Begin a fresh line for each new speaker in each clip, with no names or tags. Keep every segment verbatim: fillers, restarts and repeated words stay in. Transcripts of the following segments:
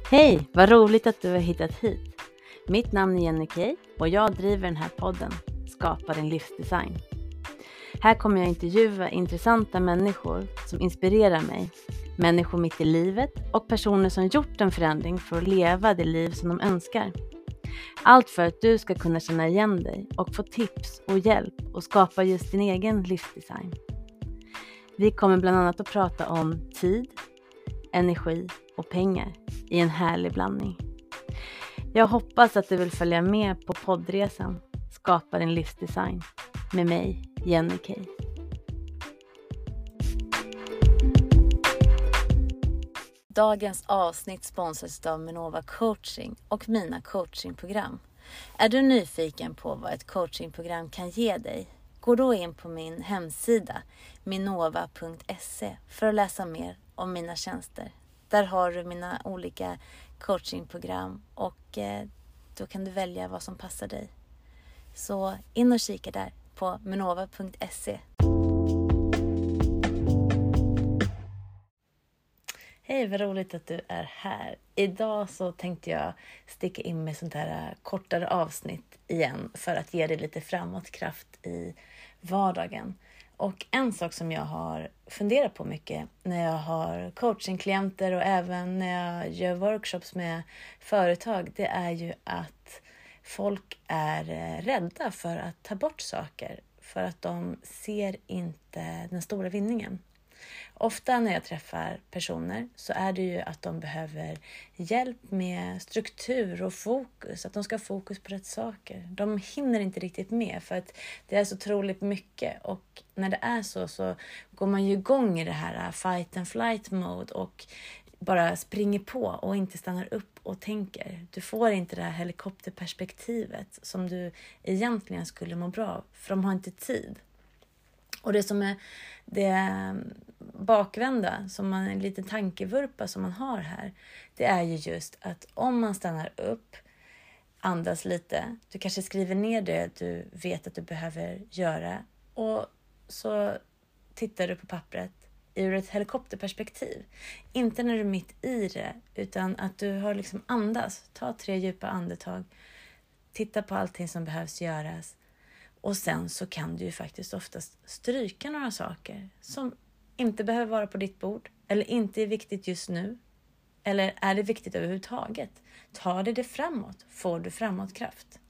Hej, vad roligt att du har hittat hit. Mitt namn är Jenny Kay och jag driver den här podden, Skapa din livsdesign. Här kommer jag intervjua intressanta människor som inspirerar mig. Människor mitt i livet och personer som gjort en förändring för att leva det liv som de önskar. Allt för att du ska kunna känna igen dig och få tips och hjälp och skapa just din egen livsdesign. Vi kommer bland annat att prata om tid, energi och pengar i en härlig blandning. Jag hoppas att du vill följa med på poddresan Skapa din livsdesign med mig, Jenny Kay. Dagens avsnitt sponsras av Minova Coaching och mina coachingprogram. Är du nyfiken på vad ett coachingprogram kan ge dig? Gå då in på min hemsida minova punkt se för att läsa mer om mina tjänster. Där har du mina olika coachingprogram och eh, då kan du välja vad som passar dig. Så in och kika där på minova punkt se. Hej, vad roligt att du är här. Idag så tänkte jag sticka in med sånt här kortare avsnitt igen för att ge dig lite framåtkraft i vardagen. Och en sak som jag har funderat på mycket när jag har coachingklienter och även när jag gör workshops med företag, det är ju att folk är rädda för att ta bort saker för att de ser inte den stora vinningen. Ofta när jag träffar personer så är det ju att de behöver hjälp med struktur och fokus. Att de ska ha fokus på rätt saker. De hinner inte riktigt med för att det är så otroligt mycket. Och när det är så så går man ju igång i det här fight and flight mode och bara springer på och inte stannar upp och tänker. Du får inte det här helikopterperspektivet som du egentligen skulle må bra av, för de har inte tid. Och det som är det bakvända, som man, en liten tankevurpa som man har här, det är ju just att om man stannar upp, andas lite, du kanske skriver ner det du vet att du behöver göra och så tittar du på pappret ur ett helikopterperspektiv. Inte när du är mitt i det, utan att du har liksom andas, ta tre djupa andetag, titta på allting som behövs göras. Och sen så kan du ju faktiskt oftast stryka några saker som inte behöver vara på ditt bord. Eller inte är viktigt just nu. Eller är det viktigt överhuvudtaget? Tar det det framåt? Får du framåtkraft?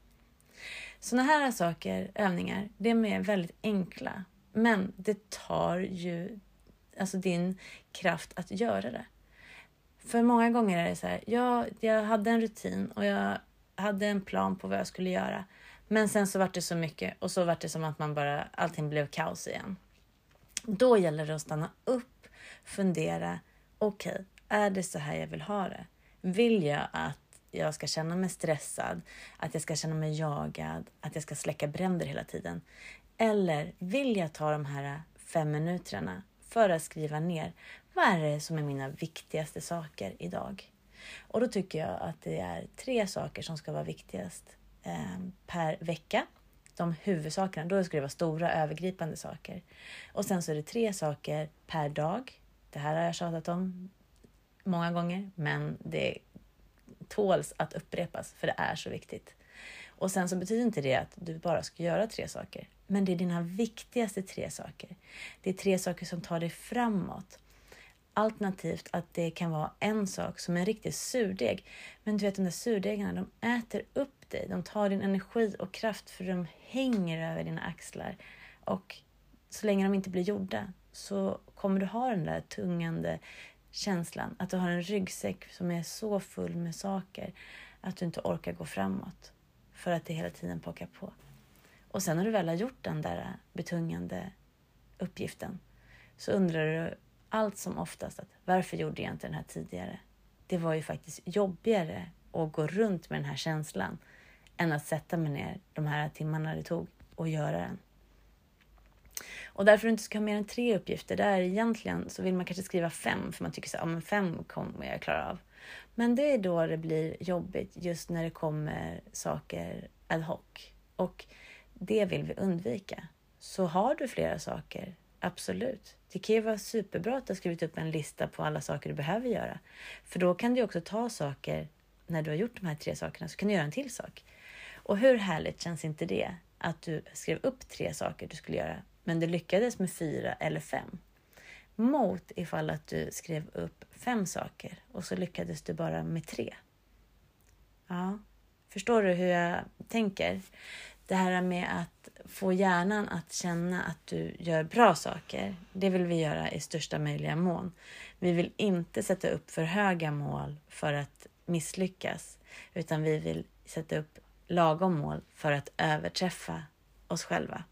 Såna här saker, övningar, det är väldigt enkla. Men det tar ju alltså din kraft att göra det. För många gånger är det så här. Ja, jag hade en rutin och jag hade en plan på vad jag skulle göra. Men sen så var det så mycket och så var det som att man bara, allting blev kaos igen. Då gäller det att stanna upp, fundera, okej, okay, är det så här jag vill ha det? Vill jag att jag ska känna mig stressad, att jag ska känna mig jagad, att jag ska släcka bränder hela tiden? Eller vill jag ta de här fem minuterna för att skriva ner, vad är det som är mina viktigaste saker idag? Och då tycker jag att det är tre saker som ska vara viktigast per vecka. De huvudsakerna, då ska det vara stora övergripande saker. Och sen så är det tre saker per dag. Det här har jag tjatat om många gånger, men det tåls att upprepas för det är så viktigt. Och sen så betyder inte det att du bara ska göra tre saker, men det är dina viktigaste tre saker. Det är tre saker som tar dig framåt. Alternativt att det kan vara en sak som är en riktig surdeg. Men du vet, de där surdegarna, de äter upp dig. De tar din energi och kraft för de hänger över dina axlar. Och så länge de inte blir gjorda så kommer du ha den där tungande känslan. Att du har en ryggsäck som är så full med saker att du inte orkar gå framåt. För att det hela tiden pockar på. Och sen när du väl har gjort den där betungande uppgiften så undrar du allt som oftast att varför gjorde jag inte den här tidigare? Det var ju faktiskt jobbigare att gå runt med den här känslan än att sätta mig ner de här timmarna det tog och göra den. Och därför du inte ska ha mer än tre uppgifter. Där egentligen så vill man kanske skriva fem för man tycker så ja men fem kommer jag klara av. Men det är då det blir jobbigt just när det kommer saker ad hoc. Och det vill vi undvika. Så har du flera saker Absolut. Det kan ju vara superbra att du har skrivit upp en lista på alla saker du behöver göra. För då kan du också ta saker, när du har gjort de här tre sakerna så kan du göra en till sak. Och hur härligt känns inte det? Att du skrev upp tre saker du skulle göra, men du lyckades med fyra eller fem. Mot ifall att du skrev upp fem saker och så lyckades du bara med tre. Ja, förstår du hur jag tänker? Det här med att få hjärnan att känna att du gör bra saker, det vill vi göra i största möjliga mån. Vi vill inte sätta upp för höga mål för att misslyckas, utan vi vill sätta upp lagom mål för att överträffa oss själva.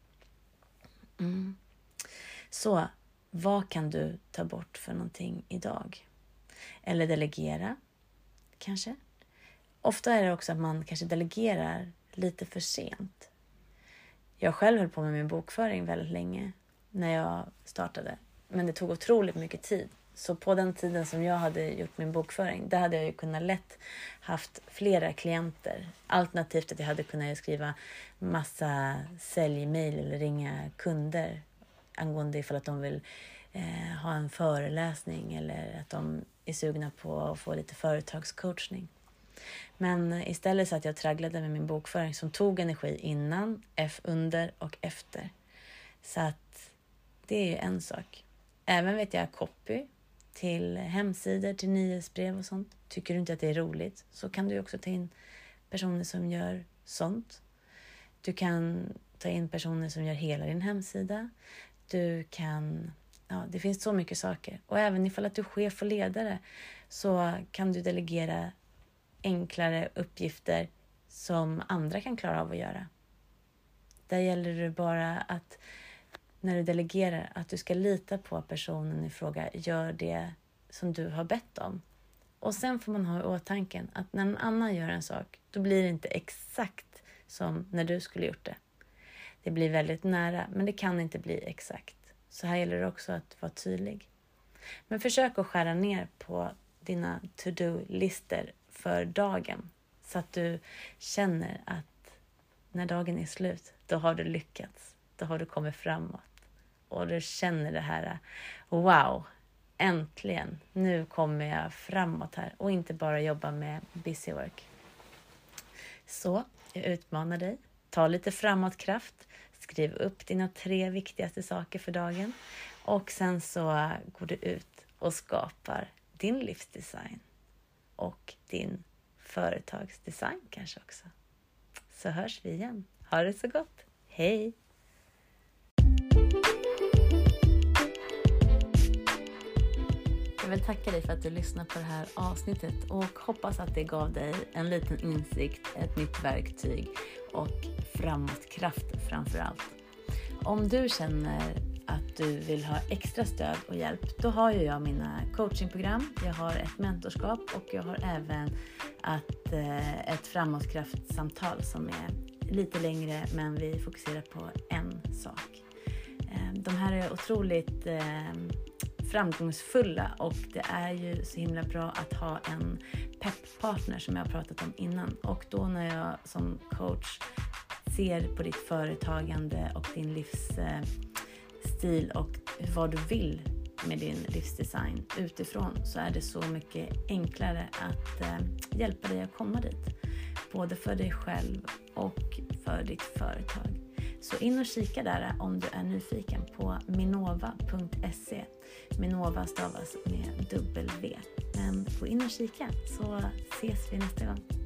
Mm. Så, vad kan du ta bort för någonting idag? Eller delegera, kanske? Ofta är det också att man kanske delegerar lite för sent. Jag själv höll på med min bokföring väldigt länge när jag startade. Men det tog otroligt mycket tid. Så på den tiden som jag hade gjort min bokföring, där hade jag ju kunnat lätt haft flera klienter. Alternativt att jag hade kunnat skriva massa säljmail eller ringa kunder angående ifall att de vill eh, ha en föreläsning eller att de är sugna på att få lite företagscoachning. Men istället så att jag tragglade med min bokföring som tog energi innan, F under och efter. Så att det är ju en sak. Även vet jag copy till hemsidor, till nyhetsbrev och sånt. Tycker du inte att det är roligt så kan du också ta in personer som gör sånt. Du kan ta in personer som gör hela din hemsida. Du kan, ja, det finns så mycket saker. Och även ifall att du är chef och ledare så kan du delegera enklare uppgifter som andra kan klara av att göra. Där gäller det bara att när du delegerar att du ska lita på att personen i fråga gör det som du har bett om. Och sen får man ha i åtanke att när någon annan gör en sak, då blir det inte exakt som när du skulle gjort det. Det blir väldigt nära, men det kan inte bli exakt. Så här gäller det också att vara tydlig. Men försök att skära ner på dina to-do-lister för dagen. Så att du känner att när dagen är slut, då har du lyckats. Då har du kommit framåt. Och du känner det här, wow, äntligen, nu kommer jag framåt här. Och inte bara jobba med busy work. Så, jag utmanar dig. Ta lite framåtkraft. Skriv upp dina tre viktigaste saker för dagen. Och sen så går du ut och skapar din livsdesign. Och din företagsdesign kanske också. Så hörs vi igen. Ha det så gott. Hej! Jag vill tacka dig för att du lyssnar på det här avsnittet och hoppas att det gav dig en liten insikt, ett nytt verktyg och framåtkraft framför allt. Om du känner att du vill ha extra stöd och hjälp, då har ju jag mina coachingprogram, jag har ett mentorskap och jag har även att, eh, ett framåtkraftsamtal som är lite längre men vi fokuserar på en sak. Eh, de här är otroligt eh, framgångsfulla och det är ju så himla bra att ha en pepppartner som jag har pratat om innan. Och då när jag som coach ser på ditt företagande och din livsstil och vad du vill med din livsdesign utifrån, så är det så mycket enklare att eh, hjälpa dig att komma dit. Både för dig själv och för ditt företag. Så in och kika där om du är nyfiken på minova punkt se. Minova stavas med W. Men gå in och kika så ses vi nästa gång.